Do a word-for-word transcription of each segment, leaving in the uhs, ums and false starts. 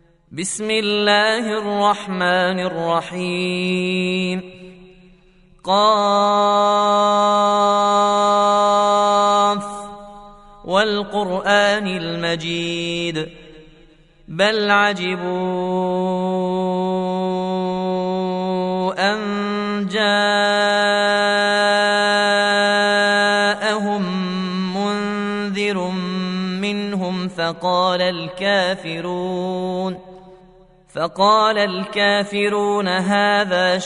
بسم الله الرحمن الرحيم. قاف والقرآن المجيد بل عجبوا أن جاءهم منذر منهم فقال الكافرون فقال الكافرون هذا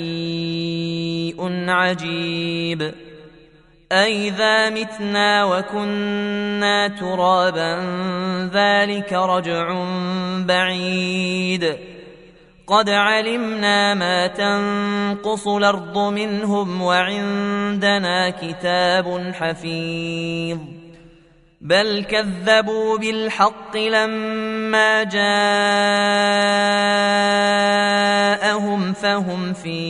شيء عجيب أئذا متنا وكنا ترابا ذلك رجع بعيد قد علمنا ما تنقص الأرض منهم وعندنا كتاب حفيظ بل كذبوا بالحق لما جاءهم فهم في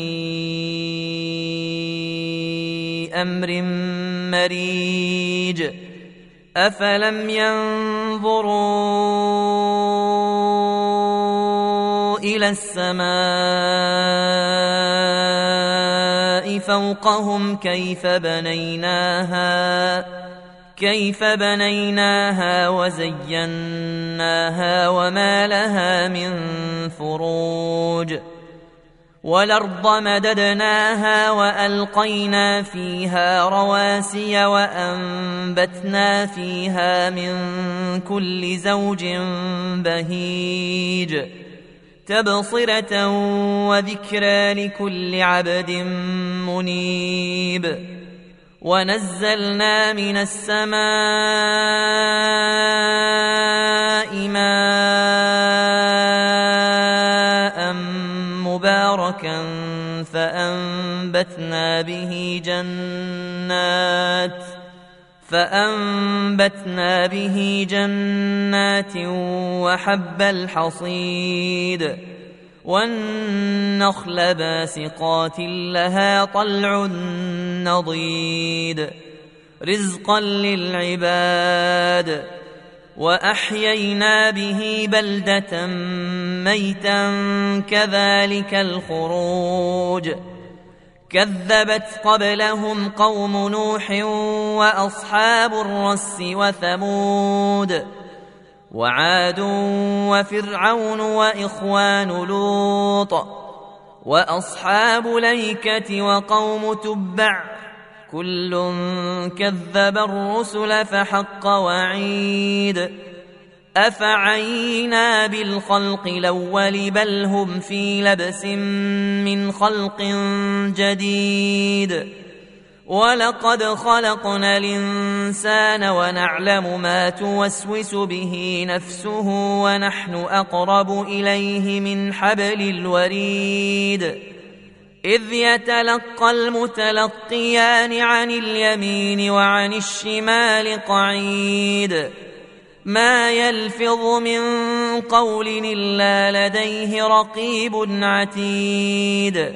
أمر مريج أفلم ينظروا إلى السماء فوقهم كيف بنيناها كيف بنيناها وزيناها وما لها من فروج والأرض مددناها وألقينا فيها رواسي وأنبتنا فيها من كل زوج بهيج تبصرة وذكرى لكل عبد منيب ونزلنا من السماء ماء مباركا فأنبتنا به جنات فأنبتنا به جنات وحب الحصيد والنخل باسقات لها طلع نضيد رزقا للعباد وأحيينا به بلدة ميتا كذلك الخروج كذبت قبلهم قوم نوح وأصحاب الرس وثمود وعاد وفرعون وإخوان لوط وأصحاب الأيكة وقوم تبع كل كذب الرسل فحق وعيد أفعينا بالخلق الأول بل هم في لبس من خلق جديد ولقد خلقنا الإنسان ونعلم ما توسوس به نفسه ونحن أقرب إليه من حبل الوريد إذ يتلقى المتلقيان عن اليمين وعن الشمال قعيد ما يلفظ من قول إلا لديه رقيب عتيد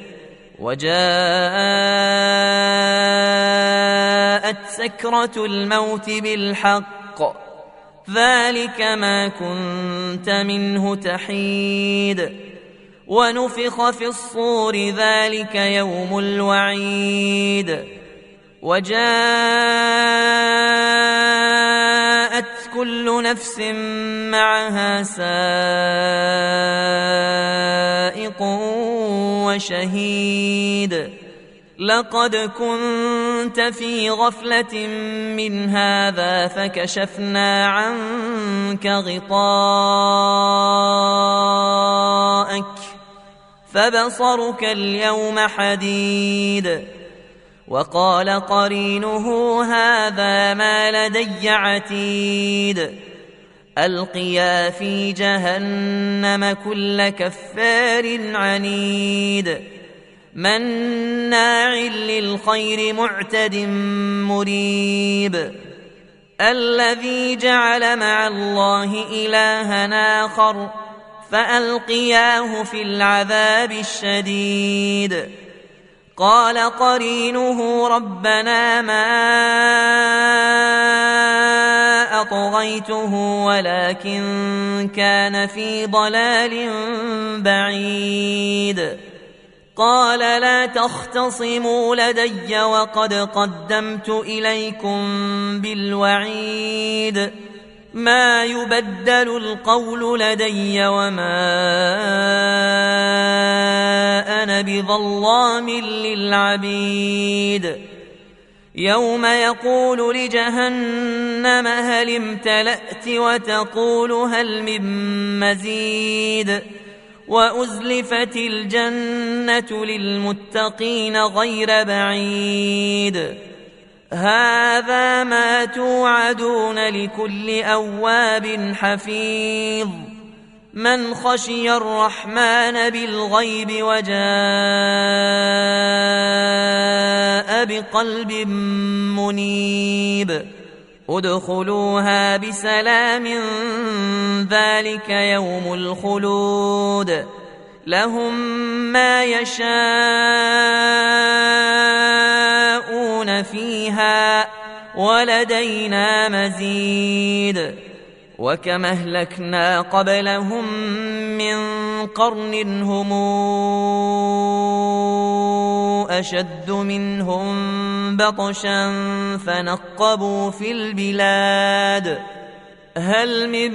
وجاءت سكرة الموت بالحق ذلك ما كنت منه تحيد ونفخ في الصور ذلك يوم الوعيد وجاءت كل نفس معها سائق وشهيد لقد كنت في غفلة من هذا فكشفنا عنك غطاءك فبصرك اليوم حديد وقال قرينه هذا ما لدي عتيد ألقيا في جهنم كل كفار عنيد مناع للخير معتد مريب الذي جعل مع الله إلها آخر فألقياه في العذاب الشديد قال قرينه ربنا ما أطغيته ولكن كان في ضلال بعيد. قال لا تختصموا لدي وقد قدمت إليكم بالوعيد ما يبدل القول لدي وما أنا بظلام للعبيد. يوم يقول لجهنم هل امتلأت وتقول هل من مزيد وأزلفت الجنة للمتقين غير بعيد. هذا ما توعدون لكل أواب حفيظ من خشي الرحمن بالغيب وجاء بقلب منيب. ادخلوها بسلام ذلك يوم الخلود لهم ما يشاءون فيها ولدينا مزيد. وكما أهلكنا قبلهم من قرن هم أشد منهم بطشا فنقبوا في البلاد هل من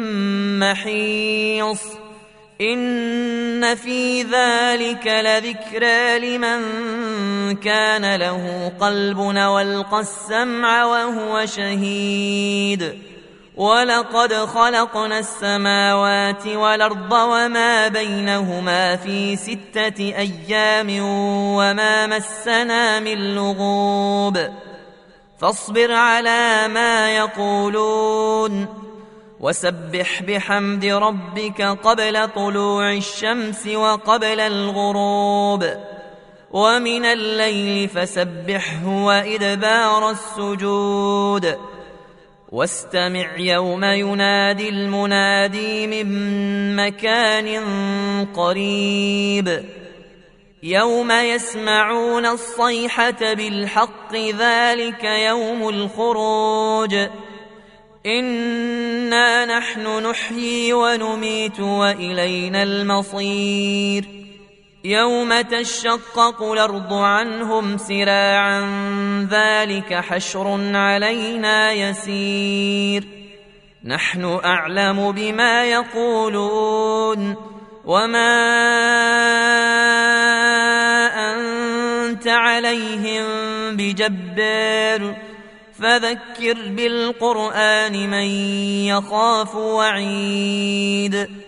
محيص. إن في ذلك لذكرى لمن كان له قلب والقى السمع وهو شهيد. ولقد خلقنا السماوات والأرض وما بينهما في ستة أيام وما مسنا من لغوب فاصبر على ما يقولون وسبح بحمد ربك قبل طلوع الشمس وقبل الغروب ومن الليل فسبحه وإدبار السجود. واستمع يوم ينادي المنادي من مكان قريب يوم يسمعون الصيحة بالحق ذلك يوم الخروج. إنا نحن نحيي ونميت وإلينا المصير. يوم تشقق الأرض عنهم سراعا ذلك حشر علينا يسير. نحن أعلم بما يقولون وما أنت عليهم بجبار فذكر بالقرآن من يخاف وعيد.